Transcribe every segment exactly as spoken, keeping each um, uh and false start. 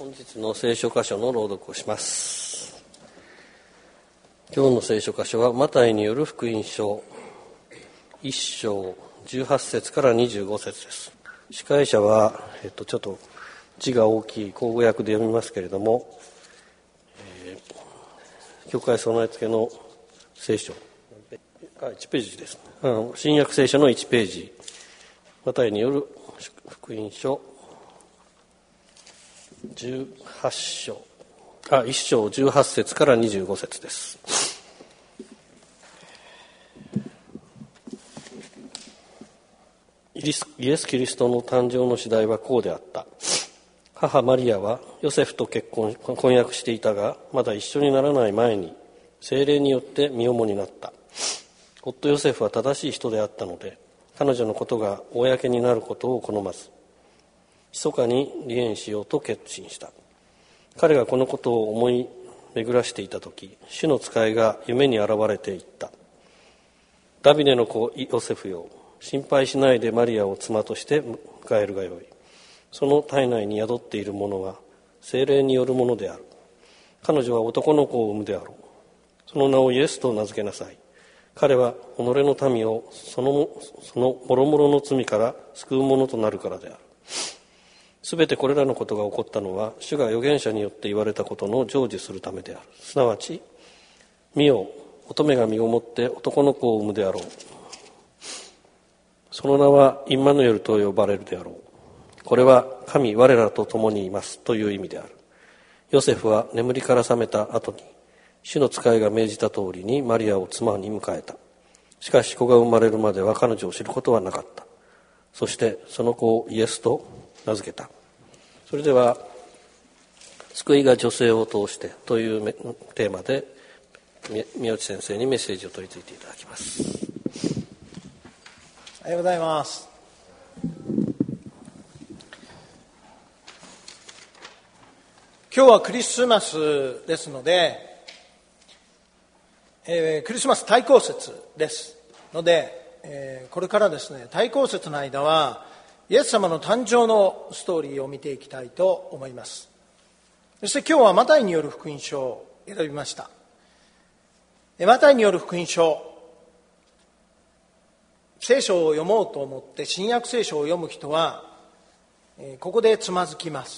本日の聖書箇所の朗読をします。今日の聖書箇所はマタイによる福音書いっ章じゅうはち節からにじゅうご節です。司会者は、えっと、ちょっと字が大きい口語訳で読みますけれども、えー、教会備え付けの聖書あいちページです。新約聖書のいちページ、マタイによる福音書じゅうはち章あいっ章じゅうはち節からにじゅうご節です。イエス・キリストの誕生の次第はこうであった。母マリアはヨセフと結婚婚約していたが、まだ一緒にならない前に聖霊によって身重になった。夫ヨセフは正しい人であったので、彼女のことが公になることを好まず、密かに離縁しようと決心した。彼がこのことを思い巡らしていたとき、主の使いが夢に現れていった。ダビデの子ヨセフよ、心配しないでマリアを妻として迎えるがよい。その体内に宿っているものは聖霊によるものである。彼女は男の子を産むであろう。その名をイエスと名付けなさい。彼は己の民をそのその諸々の罪から救うものとなるからである。すべてこれらのことが起こったのは、主が預言者によって言われたことの成就するためである。すなわち、見よ、乙女が身をもって男の子を産むであろう。その名はインマヌエルと呼ばれるであろう。これは神我らと共にいますという意味である。ヨセフは眠りから覚めた後に、主の使いが命じた通りにマリアを妻に迎えた。しかし子が生まれるまでは彼女を知ることはなかった。そしてその子をイエスと名付けた。それでは救いが女性を通してというテーマで宮内先生にメッセージを取り付いていただきます。 おはようございます。今日はクリスマスですので、えー、クリスマス対抗節ですので、えー、これからですね、対抗節の間はイエス様の誕生のストーリーを見ていきたいと思います。そして今日はマタイによる福音書を選びました。マタイによる福音書、聖書を読もうと思って新約聖書を読む人はここでつまずきます。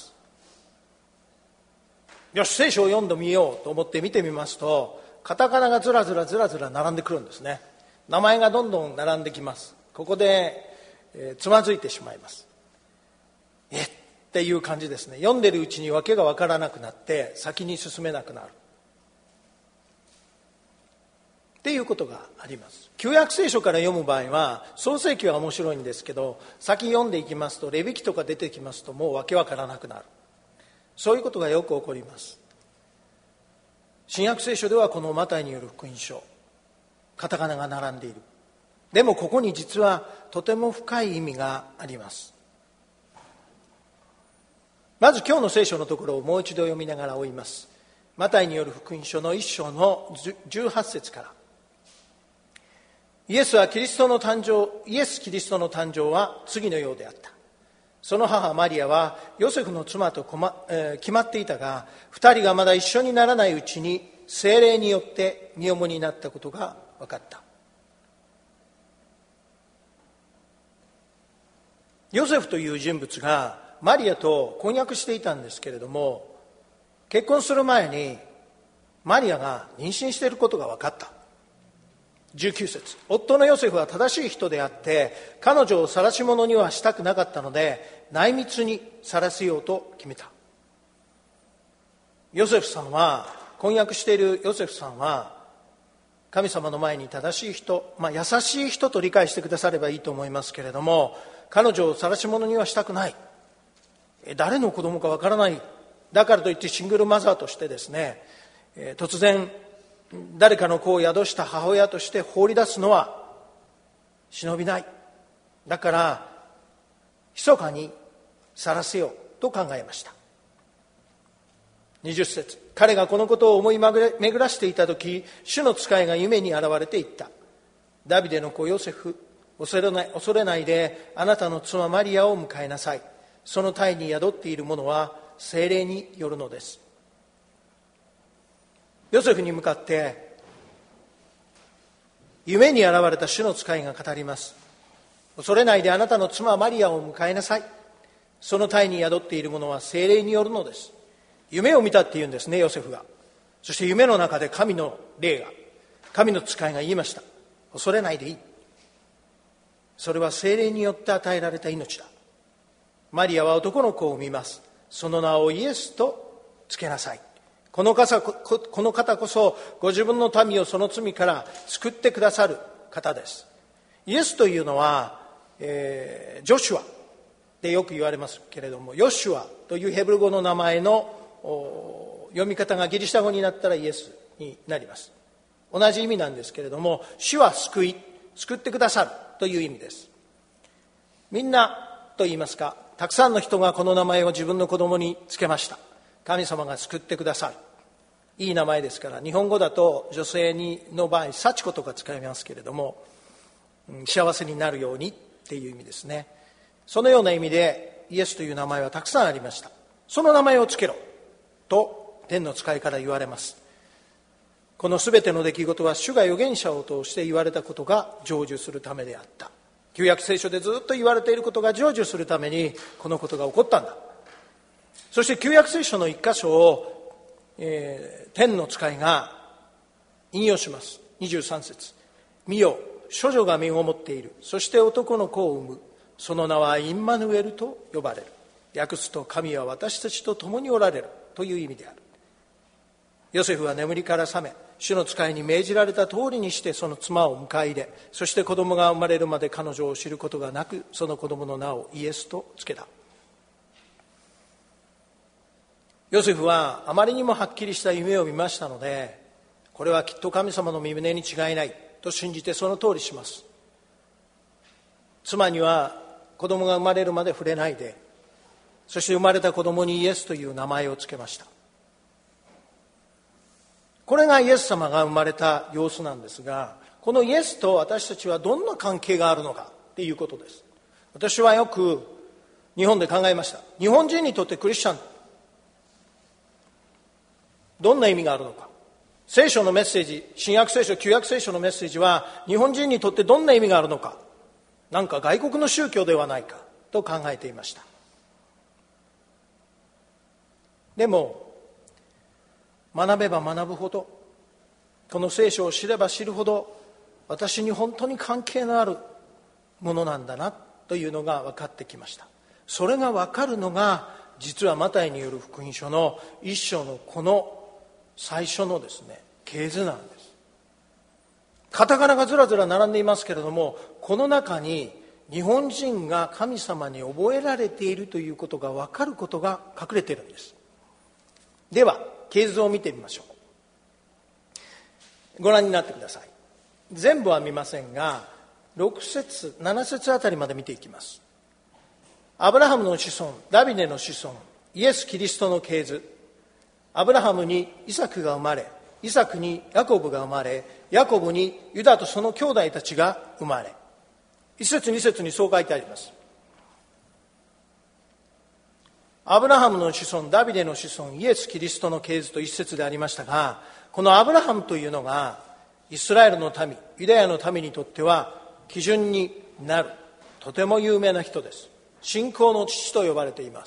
よし、聖書を読んでみようと思って見てみますと、カタカナがずらずらずらずら並んでくるんですね。名前がどんどん並んできます。ここで、えー、つまずいてしまいます。えっていう感じですね。読んでるうちに訳が分からなくなって先に進めなくなるっていうことがあります。旧約聖書から読む場合は創世記は面白いんですけど、先読んでいきますとレビ記とか出てきますともう訳わからなくなる。そういうことがよく起こります。新約聖書ではこのマタイによる福音書、カタカナが並んでいる。でもここに実はとても深い意味があります。まず今日の聖書のところをもう一度読みながら追います。マタイによる福音書のいっ章のじゅうはち節から。イエスはキリストの誕生、イエス・キリストの誕生は次のようであった。その母マリアはヨセフの妻とこま、えー、決まっていたが、二人がまだ一緒にならないうちに聖霊によって身重になったことが分かった。ヨセフという人物がマリアと婚約していたんですけれども、結婚する前にマリアが妊娠していることが分かった。じゅうきゅう節、夫のヨセフは正しい人であって彼女を晒し者にはしたくなかったので内密に晒せようと決めた。ヨセフさんは、婚約しているヨセフさんは神様の前に正しい人、まあ、優しい人と理解してくださればいいと思いますけれども、彼女を晒し者にはしたくない、誰の子供かわからない、だからといってシングルマザーとしてですね、突然誰かの子を宿した母親として放り出すのは忍びない。だから密かに晒せようと考えました。にじゅう節、彼がこのことを思い巡らしていたとき、主の使いが夢に現れていった。ダビデの子ヨセフ、恐れない、恐れないであなたの妻マリアを迎えなさい。その胎に宿っているものは聖霊によるのです。ヨセフに向かって夢に現れた主の使いが語ります。恐れないで、あなたの妻マリアを迎えなさい。その胎に宿っているものは聖霊によるのです。夢を見たっていうんですね、ヨセフが。そして夢の中で神の霊が、神の使いが言いました。恐れないでいい。それは聖霊によって与えられた命だ。マリアは男の子を産みます。その名をイエスとつけなさい。この方この方こそご自分の民をその罪から救ってくださる方です。イエスというのは、えー、ジョシュアでよく言われますけれども、ヨシュアというヘブル語の名前の読み方がギリシャ語になったらイエスになります。同じ意味なんですけれども、主は救い、救ってくださるという意味です。みんなと言いますか、たくさんの人がこの名前を自分の子供につけました。神様が救ってくださる。いい名前ですから、日本語だと女性にの場合、幸子とか使いますけれども、幸せになるようにっていう意味ですね。そのような意味でイエスという名前はたくさんありました。その名前をつけろと天の使いから言われます。このすべての出来事は主が預言者を通して言われたことが成就するためであった。旧約聖書でずっと言われていることが成就するためにこのことが起こったんだ。そして旧約聖書の一箇所を、えー、天の使いが引用します。にじゅうさん節。見よ、処女が身ごもっている。そして男の子を産む。その名はインマヌエルと呼ばれる。訳すと、神は私たちと共におられるという意味である。ヨセフは眠りから覚め、主の使いに命じられた通りにしてその妻を迎え入れ、そして子供が生まれるまで彼女を知ることがなく、その子供の名をイエスとつけた。ヨセフはあまりにもはっきりした夢を見ましたので、これはきっと神様の御胸に違いないと信じてその通りします。妻には子供が生まれるまで触れないで、そして生まれた子供にイエスという名前をつけました。これがイエス様が生まれた様子なんですが、このイエスと私たちはどんな関係があるのかっていうことです。私はよく日本で考えました。日本人にとってクリスチャン、どんな意味があるのか。聖書のメッセージ、新約聖書、旧約聖書のメッセージは日本人にとってどんな意味があるのか。なんか外国の宗教ではないかと考えていました。でも学べば学ぶほど、この聖書を知れば知るほど、私に本当に関係のあるものなんだなというのが分かってきました。それが分かるのが実はマタイによる福音書の一章のこの最初のですね、系図なんです。カタカナがずらずら並んでいますけれども、この中に日本人が神様に覚えられているということが分かることが隠れているんです。では系図を見てみましょう。ご覧になってください。全部は見ませんが、ろく節なな節あたりまで見ていきます。アブラハムの子孫、ダビデの子孫、イエス・キリストの系図。アブラハムにイサクが生まれ、イサクにヤコブが生まれ、ヤコブにユダとその兄弟たちが生まれ。一節二節にそう書いてあります。アブラハムの子孫、ダビデの子孫、イエス・キリストの系図と一節でありましたが、このアブラハムというのがイスラエルの民、ユダヤの民にとっては基準になるとても有名な人です。信仰の父と呼ばれています。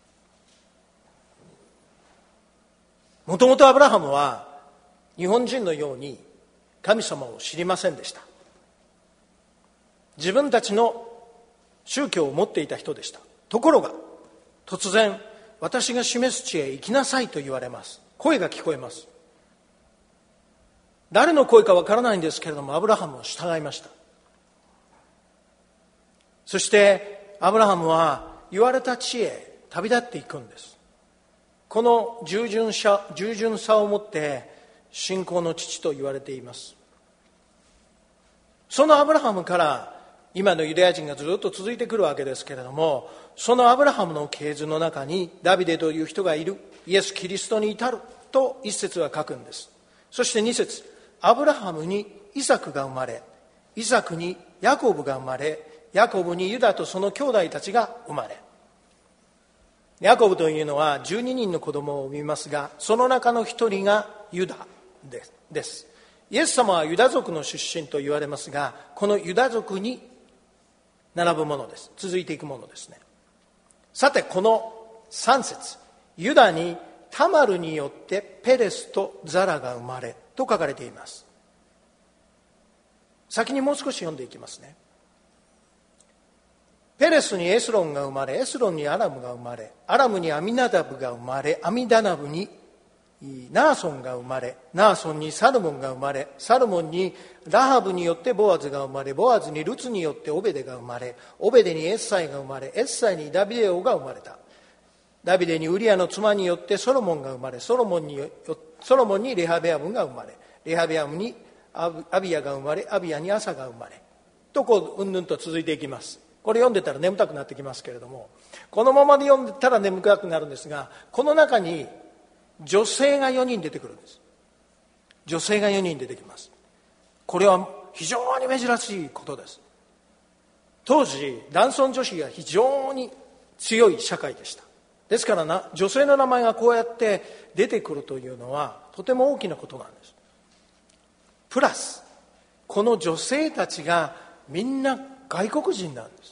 もともとアブラハムは日本人のように神様を知りませんでした。自分たちの宗教を持っていた人でした。ところが突然、私が示す地へ行きなさいと言われます。声が聞こえます。誰の声かわからないんですけれども、アブラハムは従いました。そしてアブラハムは言われた地へ旅立っていくんです。この従順さ、従順さをもって信仰の父と言われています。そのアブラハムから今のユダヤ人がずっと続いてくるわけですけれども、そのアブラハムの系図の中にダビデという人がいる、イエス・キリストに至ると一節は書くんです。そして二節、アブラハムにイサクが生まれ、イサクにヤコブが生まれ、ヤコブにユダとその兄弟たちが生まれ。 ヤコブというのはじゅうににんの子供を産みますが、その中の一人がユダです。イエス様はユダ族の出身と言われますが、このユダ族に並ぶものです。続いていくものですね。さて、このさん節、ユダにタマルによってペレスとザラが生まれと書かれています。先にもう少し読んでいきますね。ペレスにエスロンが生まれ、エスロンにアラムが生まれ、アラムにアミナダブが生まれ、アミダナブにナーソンが生まれ、ナーソンにサルモンが生まれ、サルモンにラハブによってボアズが生まれ、ボアズにルツによってオベデが生まれ、オベデにエッサイが生まれ、エッサイにダビデオが生まれた。ダビデにウリアの妻によってソロモンが生まれ、ソロモンにソロモンにレハベアムが生まれ、レハベアムにアビヤが生まれ、アビヤにアサが生まれと、こううんぬんと続いていきます。これ読んでたら眠たくなってきますけれども、このままで読んでたら眠たくなるんですが、この中に女性がよにん出てくるんです。女性がよにん出てきます。これは非常に珍しいことです。当時男尊女卑が非常に強い社会でした。ですからな、女性の名前がこうやって出てくるというのはとても大きなことなんです。プラス、この女性たちがみんな外国人なんです。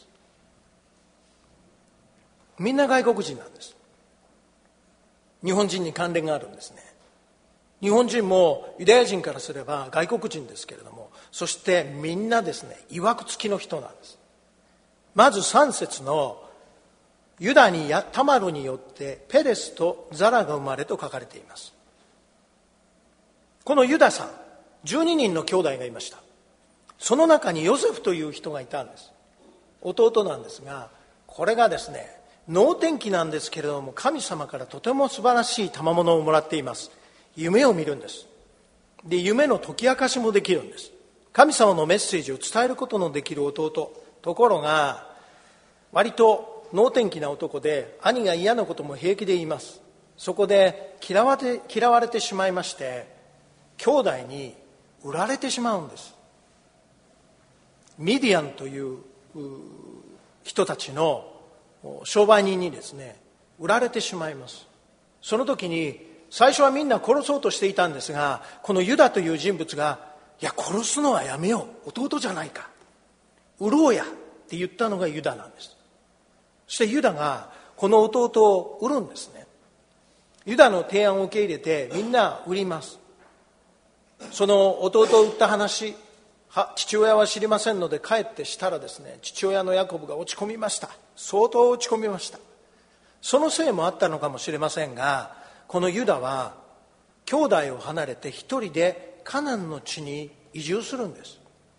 みんな外国人なんです。日本人に関連があるんですね。日本人もユダヤ人からすれば外国人ですけれども、そしてみんなですね、いわくつきの人なんです。まずさん節のユダにやタマルによってペレスとザラが生まれと書かれています。このユダさん、じゅうににんの兄弟がいました。その中にヨセフという人がいたんです。弟なんですが、これがですね、能天気なんですけれども、神様からとても素晴らしい賜物をもらっています。夢を見るんです。で、夢の解き明かしもできるんです。神様のメッセージを伝えることのできる弟。ところが割と能天気な男で、兄が嫌なことも平気で言います。そこで嫌われて、嫌われてしまいまして、兄弟に売られてしまうんです。ミディアンという人たちの商売人にですね、売られてしまいます。その時に最初はみんな殺そうとしていたんですが、このユダという人物が、いや殺すのはやめよう、弟じゃないか、売ろうやって言ったのがユダなんです。そしてユダがこの弟を売るんですね。ユダの提案を受け入れてみんな売ります。その弟を売った話、父親は知りませんので帰ってしたらですね、父親のヤコブが落ち込みました。相当落ち込みました。そのせいもあったのかもしれませんが、このユダは兄弟を離れて一人でカナンの地に移住するんです。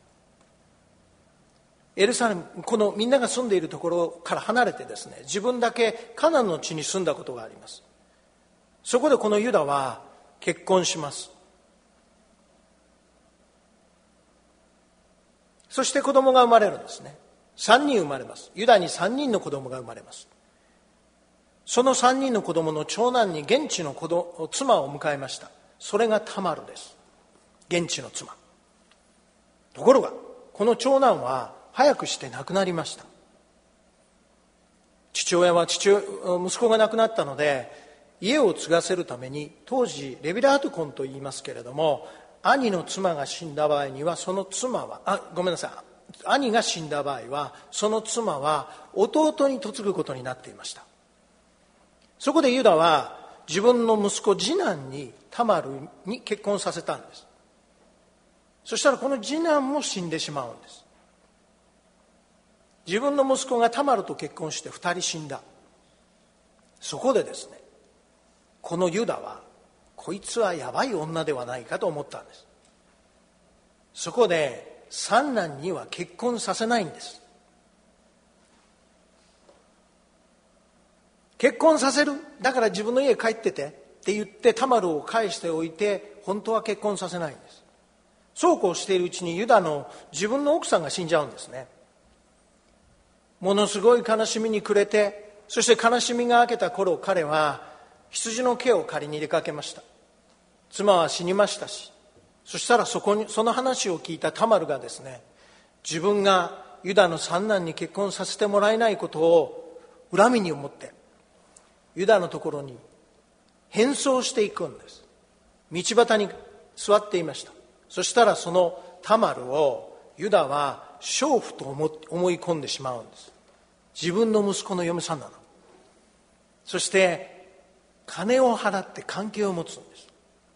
エルサレム、このみんなが住んでいるところから離れてですね、自分だけカナンの地に住んだことがあります。そこでこのユダは結婚します。そして子供が生まれるんですね。さんにん生まれます。ユダにさんにんの子供が生まれます。そのさんにんの子供の長男に現地の子供妻を迎えました。それがタマルです。現地の妻。ところがこの長男は早くして亡くなりました。父親は父息子が亡くなったので、家を継がせるために、当時レビラート婚と言いますけれども、兄の妻が死んだ場合にはその妻はあごめんなさい兄が死んだ場合はその妻は弟に嫁ぐことになっていました。そこでユダは自分の息子次男にタマルに結婚させたんです。そしたらこの次男も死んでしまうんです。自分の息子がタマルと結婚してふたり死んだ。そこでですね、このユダはこいつはやばい女ではないかと思ったんです。そこで三男には結婚させないんです。結婚させる、だから自分の家帰っててって言ってタマルを返しておいて、本当は結婚させないんです。そうこうしているうちにユダの自分の奥さんが死んじゃうんですね。ものすごい悲しみに暮れて、そして悲しみが明けた頃、彼は羊の毛を借りに出かけました。妻は死にましたし、そしたらそこにその話を聞いたタマルがですね、自分がユダの三男に結婚させてもらえないことを恨みに思って、 ユダのところに変装していくんです。道端に座っていました。そしたらそのタマルをユダは娼婦と思い込んでしまうんです。自分の息子の嫁さんなの。そして金を払って関係を持つんです。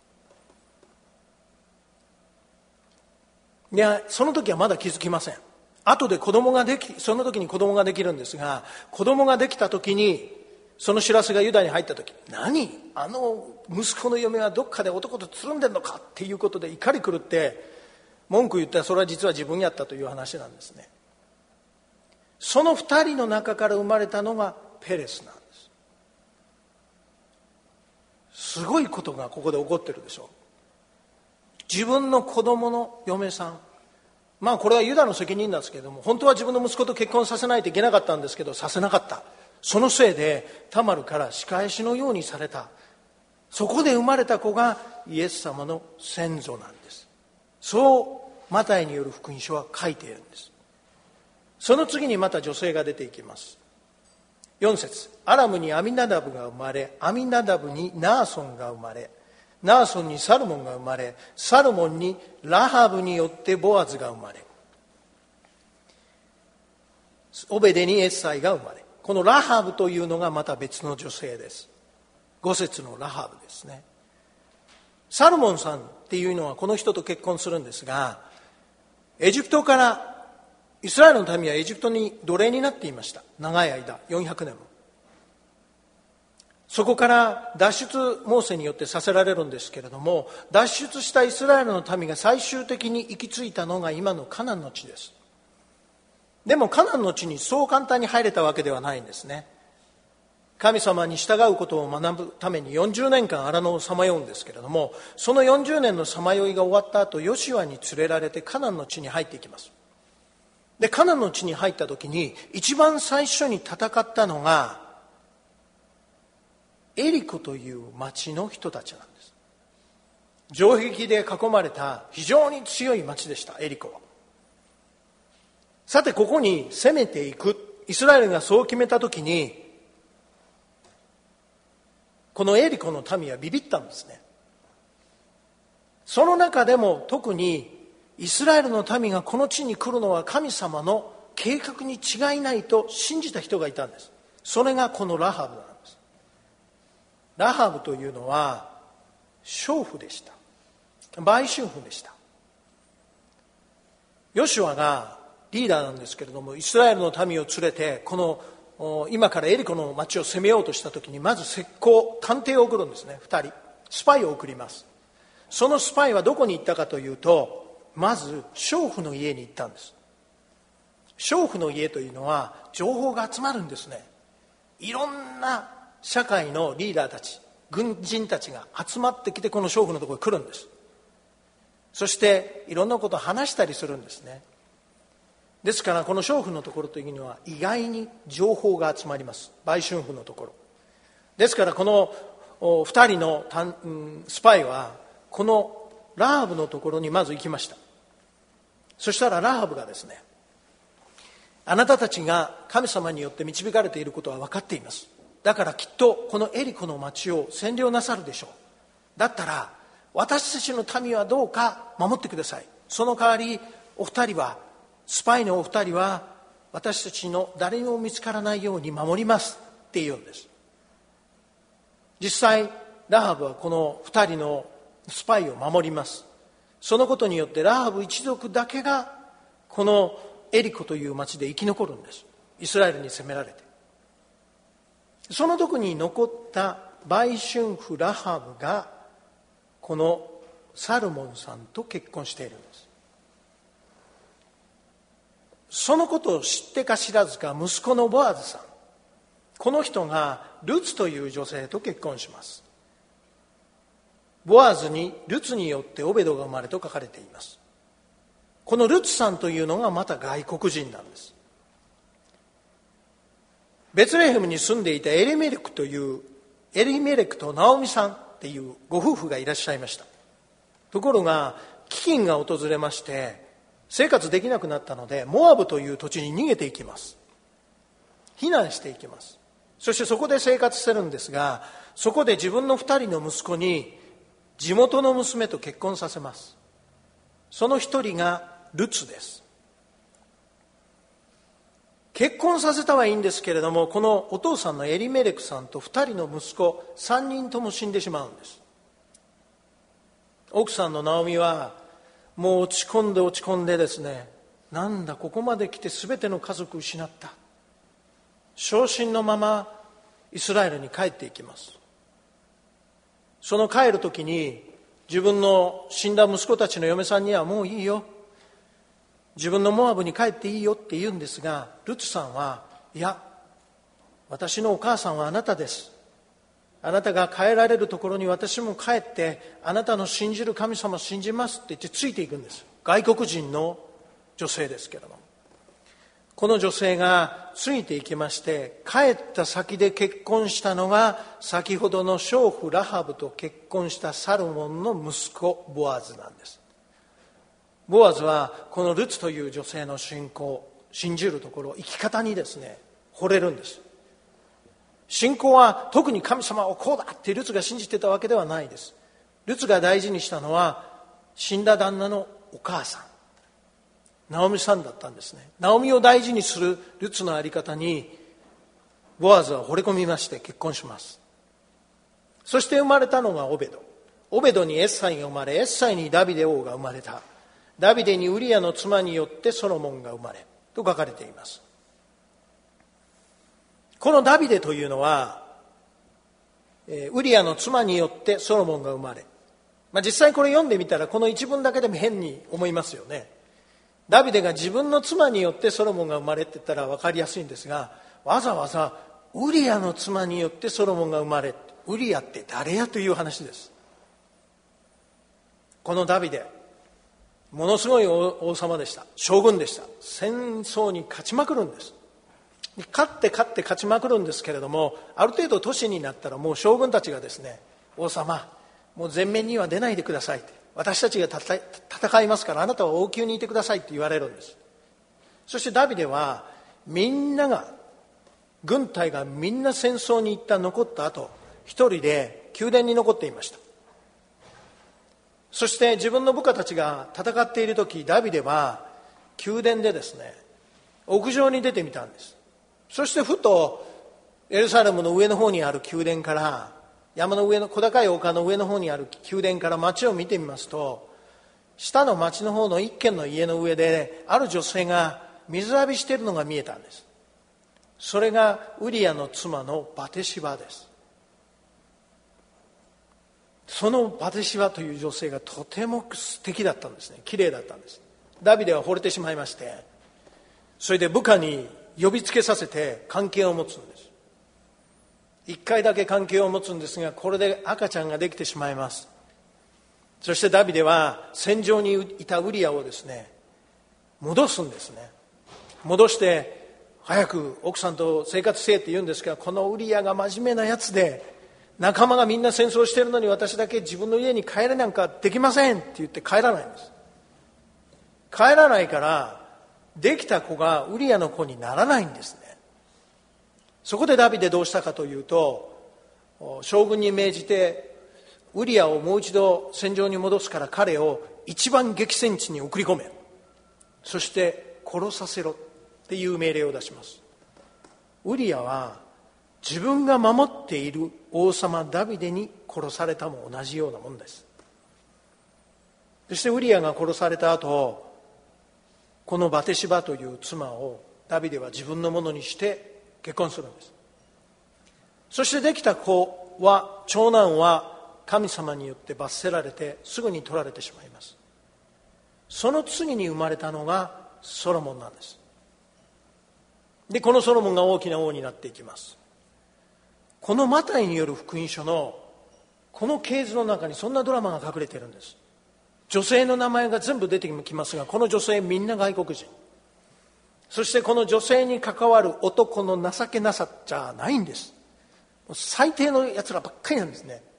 いや、その時はまだ気づきません。後で子供ができ、その時に子供ができるんですが、子供ができた時に、その知らせがユダに入った時、何？あの息子の嫁はどっかで男とつるんでんのかっていうことで怒り狂って文句言ったら、それは実は自分やったという話なんですね。その二人の中から生まれたのがペレスなんです。すごいことがここで起こってるでしょう。自分の子供の嫁さん、まあこれはユダの責任なんですけれども、本当は自分の息子と結婚させないといけなかったんですけど、させなかった。そのせいでタマルから仕返しのようにされた。そこで生まれた子がイエス様の先祖なんです。そうマタイによる福音書は書いているんです。その次にまた女性が出ていきます。よん節、アラムにアミナダブが生まれ、アミナダブにナーソンが生まれ、ナーソンにサルモンが生まれ、サルモンにラハブによってボアズが生まれ、オベデにエッサイが生まれ、このラハブというのがまた別の女性です。ご節のラハブですね。サルモンさんっていうのはこの人と結婚するんですが、エジプトからイスラエルの民はエジプトに奴隷になっていました。長い間、よんひゃくねんも。そこから脱出モーセによってさせられるんですけれども、脱出したイスラエルの民が最終的に行き着いたのが今のカナンの地です。でもカナンの地にそう簡単に入れたわけではないんですね。神様に従うことを学ぶためによんじゅうねんかん荒野をさまようんですけれども、そのよんじゅうねんのさまよいが終わった後、ヨシュアに連れられてカナンの地に入っていきます。で、カナンの地に入った時に一番最初に戦ったのがエリコという町の人たちなんです。城壁で囲まれた非常に強い町でした、エリコは。さて、ここに攻めていく、イスラエルがそう決めた時に、このエリコの民はビビったんですね。その中でも特にイスラエルの民がこの地に来るのは神様の計画に違いないと信じた人がいたんです。それがこのラハブなんです。ラハブというのは娼婦でした。売春婦でした。ヨシュアがリーダーなんですけれども、イスラエルの民を連れてこの今からエリコの町を攻めようとした時に、まず石膏、探偵を送るんですね。二人スパイを送ります。そのスパイはどこに行ったかというと、まず娼婦の家に行ったんです。娼婦の家というのは情報が集まるんですね。いろんな社会のリーダーたち、軍人たちが集まってきてこの娼婦のところに来るんです。そしていろんなことを話したりするんですね。ですからこの娼婦のところというのは意外に情報が集まります。売春婦のところですから、この二人のスパイはこのラハブのところにまず行きました。そしたらラハブがですね、あなたたちが神様によって導かれていることは分かっています。だからきっとこのエリコの町を占領なさるでしょう。だったら私たちの民はどうか守ってください。その代わりお二人は、スパイのお二人は私たちの誰にも見つからないように守りますって言うんです。実際ラハブはこの二人のスパイを守ります。そのことによってラハブ一族だけがこのエリコという町で生き残るんです。イスラエルに攻められて。その時に残った売春婦ラハブがこのサルモンさんと結婚しているんです。そのことを知ってか知らずか、息子のボアズさん、この人がルツという女性と結婚します。ボアズにルツによってオベドが生まれと書かれています。このルツさんというのがまた外国人なんです。ベツレヘムに住んでいたエリメレクというエリメレクとナオミさんっていうご夫婦がいらっしゃいました。ところが飢饉が訪れまして生活できなくなったので、モアブという土地に逃げていきます。避難していきます。 そしてそこで生活してるんですが、そこで自分の二人の息子に地元の娘と結婚させます。その一人がルツです。結婚させたはいいんですけれども、このお父さんのエリメレクさんと二人の息子三人とも死んでしまうんです。奥さんのナオミはもう落ち込んで落ち込んでですね、なんだここまで来て全ての家族を失った、傷心のままイスラエルに帰っていきます。その帰る時に自分の死んだ息子たちの嫁さんには、もういいよ、自分のモアブに帰っていいよって言うんですが、ルツさんは、いや、私のお母さんはあなたです、あなたが帰られるところに私も帰ってあなたの信じる神様を信じますって言ってついていくんです。外国人の女性ですけれども、この女性がついていきまして、帰った先で結婚したのが先ほどの娼婦ラハブと結婚したサルモンの息子ボアズなんです。ボアズはこのルツという女性の信仰、信じるところ、生き方にですね惚れるんです。信仰は特に神様をこうだってルツが信じてたわけではないです。ルツが大事にしたのは死んだ旦那のお母さんナオミさんだったんですね。ナオミを大事にするルツのあり方にボアズは惚れ込みまして結婚します。そして生まれたのがオベド。オベドにエッサイが生まれ、エッサイにダビデ王が生まれた。ダビデにウリアの妻によってソロモンが生まれと書かれています。このダビデというのはウリアの妻によってソロモンが生まれ、まあ、実際これ読んでみたらこの一文だけでも変に思いますよね。ダビデが自分の妻によってソロモンが生まれって言ったら分かりやすいんですが、わざわざウリアの妻によってソロモンが生まれ、ウリアって誰やという話です。このダビデ、ものすごい王様でした。将軍でした。戦争に勝ちまくるんです。勝って勝って勝ちまくるんですけれども、ある程度年になったらもう将軍たちがですね、王様もう前面には出ないでくださいって、私たちが戦いますからあなたは王宮にいてくださいって言われるんです。そしてダビデはみんなが軍隊がみんな戦争に行った残った後、一人で宮殿に残っていました。そして自分の部下たちが戦っている時、ダビデは宮殿でですね屋上に出てみたんです。そしてふとエルサレムの上の方にある宮殿から、山の上の小高い丘の上の方にある宮殿から街を見てみますと、下の町の方の一軒の家の上である女性が水浴びしているのが見えたんです。それがウリアの妻のバテシバです。そのバテシバという女性がとても素敵だったんですね。綺麗だったんです。ダビデは惚れてしまいまして、それで部下に呼びつけさせて関係を持つんです。一回だけ関係を持つんですが、これで赤ちゃんができてしまいます。そしてダビデは戦場にいたウリアをですね戻すんですね。戻して早く奥さんと生活せえって言うんですが、このウリアが真面目なやつで、仲間がみんな戦争しているのに私だけ自分の家に帰れなんかできませんって言って帰らないんです。帰らないからできた子がウリアの子にならないんですね。そこでダビデどうしたかというと、将軍に命じてウリアをもう一度戦場に戻すから彼を一番激戦地に送り込め、そして殺させろっていう命令を出します。ウリアは自分が守っている王様ダビデに殺されたも同じようなもんです。そしてウリアが殺された後、このバテシバという妻をダビデは自分のものにして結婚するんです。そしてできた子は、長男は神様によって罰せられてすぐに取られてしまいます。その次に生まれたのがソロモンなんです。でこのソロモンが大きな王になっていきます。このマタイによる福音書のこの系図の中にそんなドラマが隠れているんです。女性の名前が全部出てきますが、この女性みんな外国人。そしてこの女性に関わる男の情けなさじゃないんです。最低のやつらばっかりなんですね。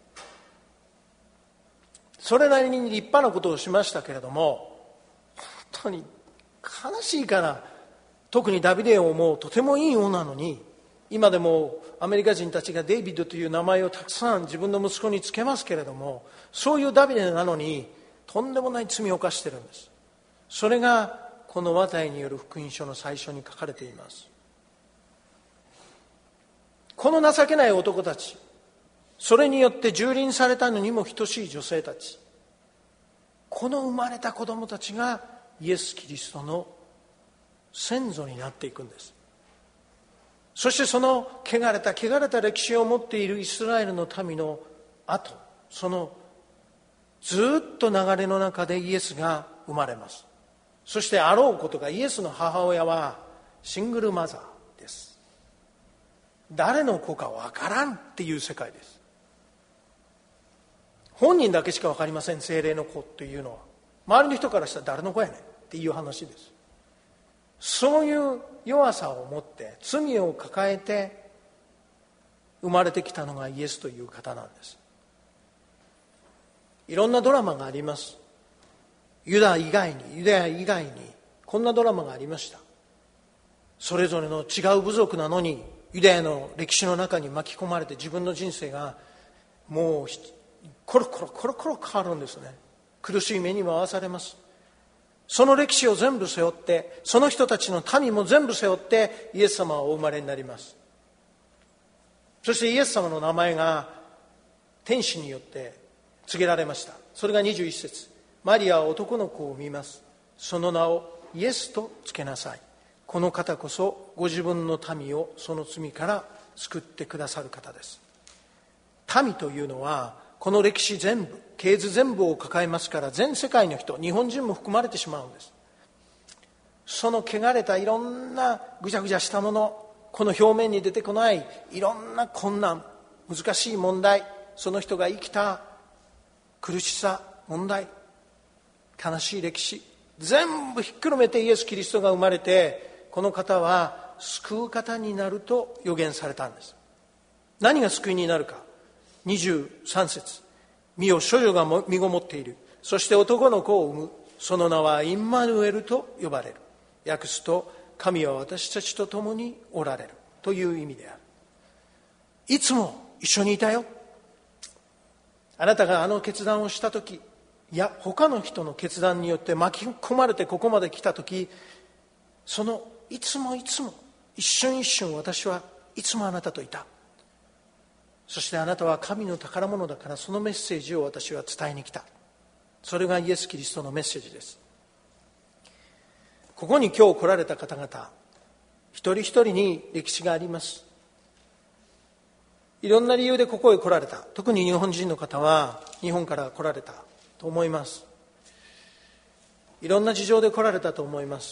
それなりに立派なことをしましたけれども、本当に悲しいから、特にダビデ王もとてもいい王なのに、 今でもアメリカ人たちがデイビッドという名前をたくさん自分の息子につけますけれども、そういうダビデなのにとんでもない罪を犯しているんです。それがこのマタイによる福音書の最初に書かれています。この情けない男たち、それによって蹂躙されたのにも等しい女性たち、この生まれた子供たちがイエス・キリストの先祖になっていくんです。そしてその汚れた汚れた歴史を持っているイスラエルの民の後、そのずっと流れの中でイエスが生まれます。そしてあろうことが、イエスの母親はシングルマザーです。誰の子かわからんっていう世界です。本人だけしかわかりません、聖霊の子というのは。周りの人からしたら誰の子やねんっていう話です。そういう弱さを持って罪を抱えて生まれてきたのがイエスという方なんです。いろんなドラマがあります。ユダ以外にユダヤ以外にこんなドラマがありました。それぞれの違う部族なのにユダヤの歴史の中に巻き込まれて、自分の人生がもうコロコロコロコロ変わるんですね。苦しい目にも遭わされます。その歴史を全部背負って、その人たちの民も全部背負ってイエス様はお生まれになります。そしてイエス様の名前が天使によって告げられました。それがにじゅういち節、マリアは男の子を産みます。その名をイエスとつけなさい。この方こそご自分の民をその罪から救ってくださる方です。民というのはこの歴史全部、系図全部を抱えますから、全世界の人、日本人も含まれてしまうんです。その汚れたいろんなぐちゃぐちゃしたもの、この表面に出てこないいろんな困難、難しい問題、その人が生きた苦しさ、問題、悲しい歴史、全部ひっくるめてイエス・キリストが生まれて、この方は救う方になると予言されたんです。何が救いになるか。にじゅうさん節、見よ処女が身ごもっている。そして男の子を産む。その名はインマヌエルと呼ばれる。訳すと、神は私たちと共におられるという意味である。いつも一緒にいたよ。あなたがあの決断をしたとき、いや他の人の決断によって巻き込まれてここまで来たとき、そのいつもいつも一瞬一瞬、私はいつもあなたといた。そしてあなたは神の宝物だから、そのメッセージを私は伝えに来た。それがイエス・キリストのメッセージです。ここに今日来られた方々、一人一人に歴史があります。いろんな理由でここへ来られた。特に日本人の方は日本から来られたと思います。いろんな事情で来られたと思います。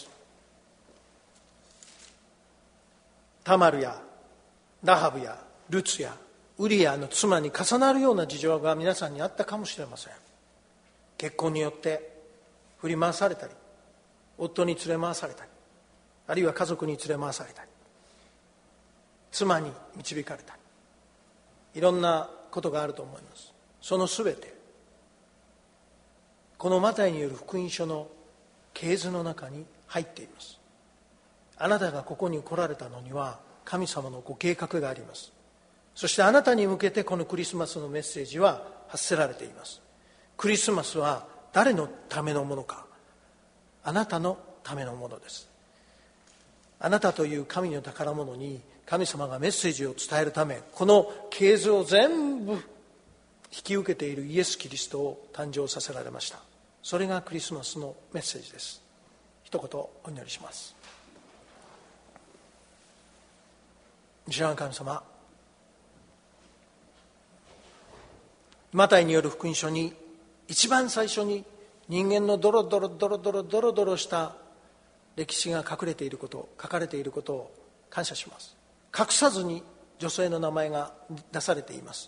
タマルやラハブやルツやウリアの妻に重なるような事情が皆さんにあったかもしれません。結婚によって振り回されたり、夫に連れ回されたり、あるいは家族に連れ回されたり、妻に導かれたり、いろんなことがあると思います。そのすべて、このマタイによる福音書の系図の中に入っています。あなたがここに来られたのには神様のご計画があります。そしてあなたに向けてこのクリスマスのメッセージは発せられています。クリスマスは誰のためのものか。あなたのためのものです。あなたという神の宝物に神様がメッセージを伝えるため、この系図を全部引き受けているイエス・キリストを誕生させられました。それがクリスマスのメッセージです。一言お祈りします。主なる神様、マタイによる福音書に一番最初に人間のドロドロドロドロドロドロした歴史が隠れていること、書かれていることを感謝します。隠さずに女性の名前が出されています。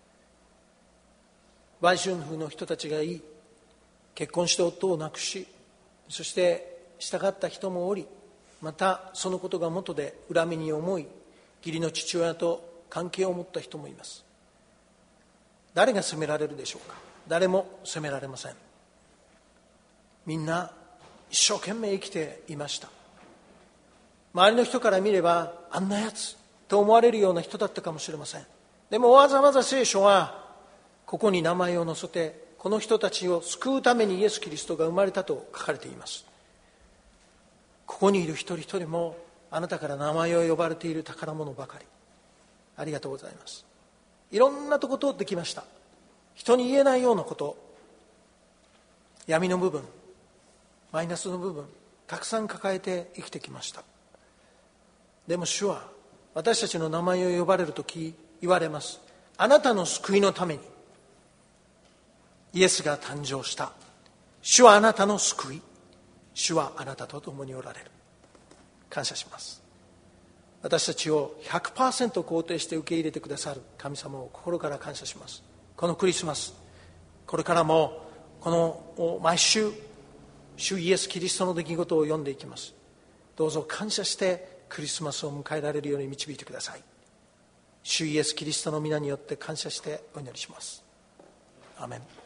売春婦の人たちがいい、結婚して夫を亡くし、そして従った人もおり、またそのことが元で恨みに思い、義理の父親と関係を持った人もいます。誰が責められるでしょうか。誰も責められません。みんな一生懸命生きていました。周りの人から見れば、あんなやつと思われるような人だったかもしれません。でもわざわざ聖書はここに名前を載せて、この人たちを救うためにイエス・キリストが生まれたと書かれています。ここにいる一人一人もあなたから名前を呼ばれている宝物ばかり。ありがとうございます。いろんなとこ通ってきました。人に言えないようなこと、闇の部分、マイナスの部分、たくさん抱えて生きてきました。でも主は私たちの名前を呼ばれるとき言われます。あなたの救いのためにイエスが誕生した。主はあなたの救い。主はあなたと共におられる。感謝します。私たちを ひゃくパーセント 肯定して受け入れてくださる神様を心から感謝します。このクリスマス、これからもこの毎週主イエス・キリストの出来事を読んでいきます。どうぞ感謝してクリスマスを迎えられるように導いてください。主イエス・キリストの皆によって感謝してお祈りします。アーメン。